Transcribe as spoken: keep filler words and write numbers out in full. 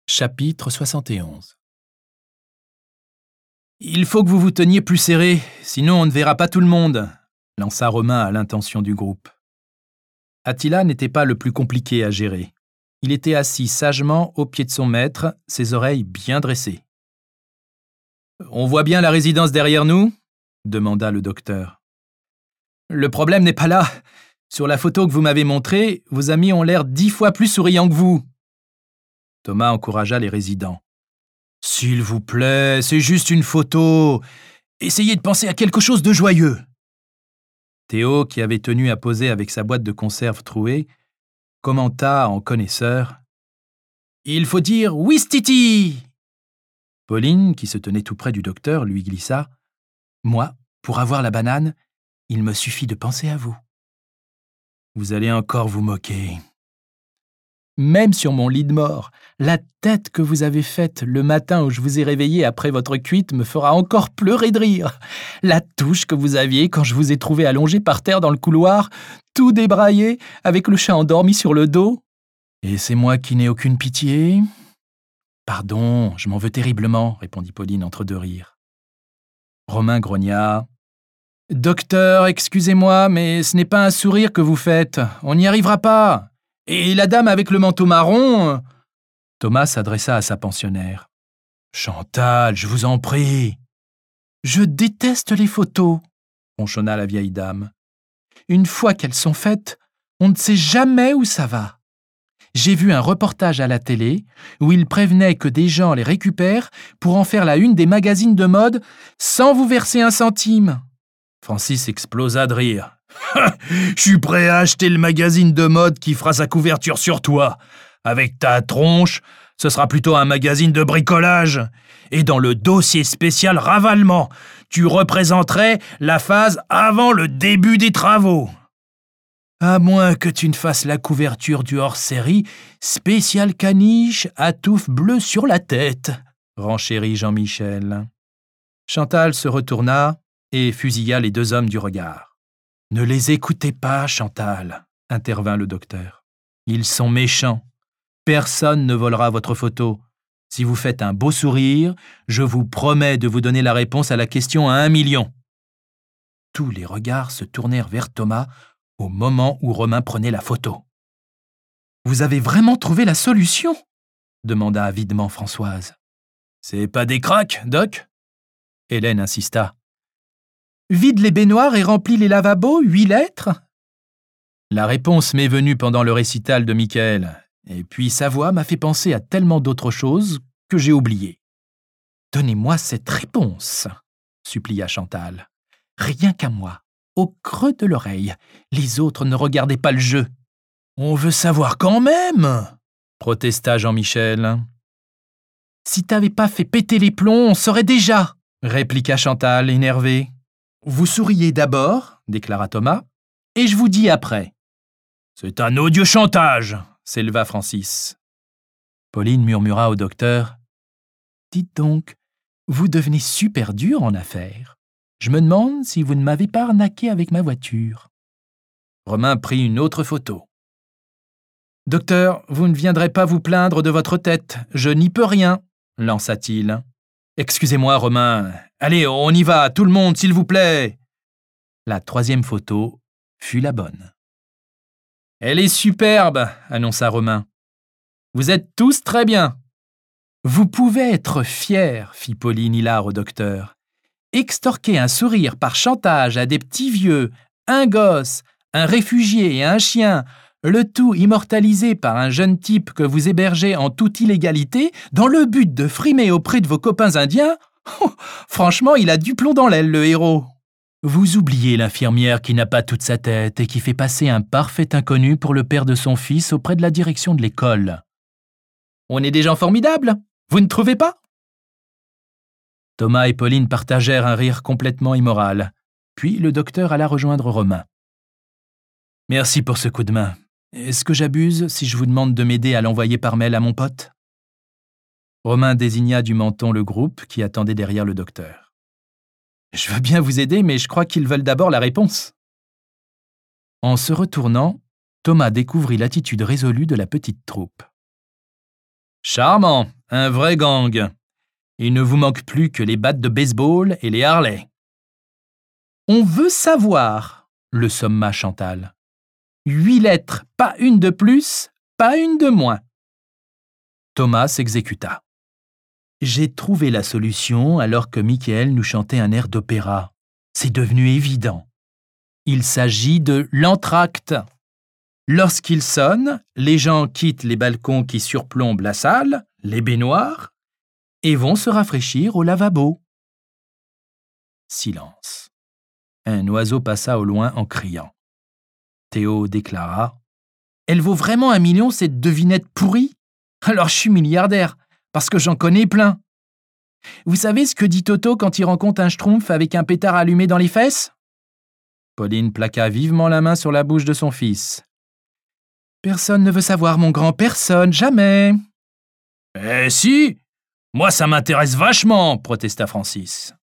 Chapitre soixante et onze. « Il faut que vous vous teniez plus serré, sinon on ne verra pas tout le monde », lança Romain à l'intention du groupe. Attila n'était pas le plus compliqué à gérer. Il était assis sagement au pied de son maître, ses oreilles bien dressées. « On voit bien la résidence derrière nous ?» demanda le docteur. « Le problème n'est pas là. Sur la photo que vous m'avez montrée, vos amis ont l'air dix fois plus souriants que vous. » Thomas encouragea les résidents. « S'il vous plaît, c'est juste une photo. Essayez de penser à quelque chose de joyeux. » Théo, qui avait tenu à poser avec sa boîte de conserve trouée, commenta en connaisseur. « Il faut dire Ouistiti !» Pauline, qui se tenait tout près du docteur, lui glissa. « Moi, pour avoir la banane, il me suffit de penser à vous. » Vous allez encore vous moquer. Même sur mon lit de mort, la tête que vous avez faite le matin où je vous ai réveillé après votre cuite me fera encore pleurer de rire. La touche que vous aviez quand je vous ai trouvé allongé par terre dans le couloir, tout débraillé, avec le chat endormi sur le dos. Et c'est moi qui n'ai aucune pitié ? Pardon, je m'en veux terriblement, répondit Pauline entre deux rires. Romain grogna. Docteur, excusez-moi, mais ce n'est pas un sourire que vous faites. On n'y arrivera pas. Et la dame avec le manteau marron... Thomas s'adressa à sa pensionnaire. « Chantal, je vous en prie. »« Je déteste les photos, » ronchonna la vieille dame. « Une fois qu'elles sont faites, on ne sait jamais où ça va. J'ai vu un reportage à la télé où ils prévenaient que des gens les récupèrent pour en faire la une des magazines de mode sans vous verser un centime. » Francis explosa de rire. « Je suis prêt à acheter le magazine de mode qui fera sa couverture sur toi. Avec ta tronche, ce sera plutôt un magazine de bricolage. Et dans le dossier spécial ravalement, tu représenterais la phase avant le début des travaux. À moins que tu ne fasses la couverture du hors-série spécial caniche à touffe bleue sur la tête, renchérit Jean-Michel. Chantal se retourna et fusilla les deux hommes du regard. « Ne les écoutez pas, Chantal, » intervint le docteur. « Ils sont méchants. Personne ne volera votre photo. Si vous faites un beau sourire, je vous promets de vous donner la réponse à la question à un million. » Tous les regards se tournèrent vers Thomas au moment où Romain prenait la photo. « Vous avez vraiment trouvé la solution ?» demanda avidement Françoise. « C'est pas des cracks, Doc ?» Hélène insista. Vide les baignoires et remplis les lavabos, huit lettres ? La réponse m'est venue pendant le récital de Michael, et puis sa voix m'a fait penser à tellement d'autres choses que j'ai oublié. Donnez-moi cette réponse, supplia Chantal. Rien qu'à moi, au creux de l'oreille. Les autres ne regardaient pas le jeu. On veut savoir quand même, protesta Jean-Michel. Si t'avais pas fait péter les plombs, on saurait déjà, répliqua Chantal, énervée. Vous souriez d'abord, déclara Thomas, et je vous dis après. C'est un odieux chantage, s'éleva Francis. Pauline murmura au docteur. Dites donc, vous devenez super dur en affaires. Je me demande si vous ne m'avez pas arnaqué avec ma voiture. Romain prit une autre photo. Docteur, vous ne viendrez pas vous plaindre de votre tête, je n'y peux rien, lança-t-il. Excusez-moi, Romain. Allez, on y va, tout le monde, s'il vous plaît. La troisième photo fut la bonne. Elle est superbe, annonça Romain. Vous êtes tous très bien. Vous pouvez être fiers, fit Pauline hilar au docteur. Extorquer un sourire par chantage à des petits vieux, un gosse, un réfugié et un chien, le tout immortalisé par un jeune type que vous hébergez en toute illégalité, dans le but de frimer auprès de vos copains indiens, oh, franchement, il a du plomb dans l'aile, le héros. Vous oubliez l'infirmière qui n'a pas toute sa tête et qui fait passer un parfait inconnu pour le père de son fils auprès de la direction de l'école. On est des gens formidables, vous ne trouvez pas ? Thomas et Pauline partagèrent un rire complètement immoral, puis le docteur alla rejoindre Romain. Merci pour ce coup de main. Est-ce que j'abuse si je vous demande de m'aider à l'envoyer par mail à mon pote ? Romain désigna du menton le groupe qui attendait derrière le docteur. Je veux bien vous aider, mais je crois qu'ils veulent d'abord la réponse. En se retournant, Thomas découvrit l'attitude résolue de la petite troupe. Charmant, un vrai gang. Il ne vous manque plus que les battes de baseball et les Harley. On veut savoir, le somma Chantal. Huit lettres, pas une de plus, pas une de moins. Thomas s'exécuta. J'ai trouvé la solution alors que Michael nous chantait un air d'opéra. C'est devenu évident. Il s'agit de l'entracte. Lorsqu'il sonne, les gens quittent les balcons qui surplombent la salle, les baignoires, et vont se rafraîchir au lavabo. Silence. Un oiseau passa au loin en criant. Théo déclara « Elle vaut vraiment un million, cette devinette pourrie ? Alors je suis milliardaire, parce que j'en connais plein. Vous savez ce que dit Toto quand il rencontre un schtroumpf avec un pétard allumé dans les fesses ?» Pauline plaqua vivement la main sur la bouche de son fils. « Personne ne veut savoir, mon grand, personne, jamais. »« Eh si, moi ça m'intéresse vachement, » protesta Francis.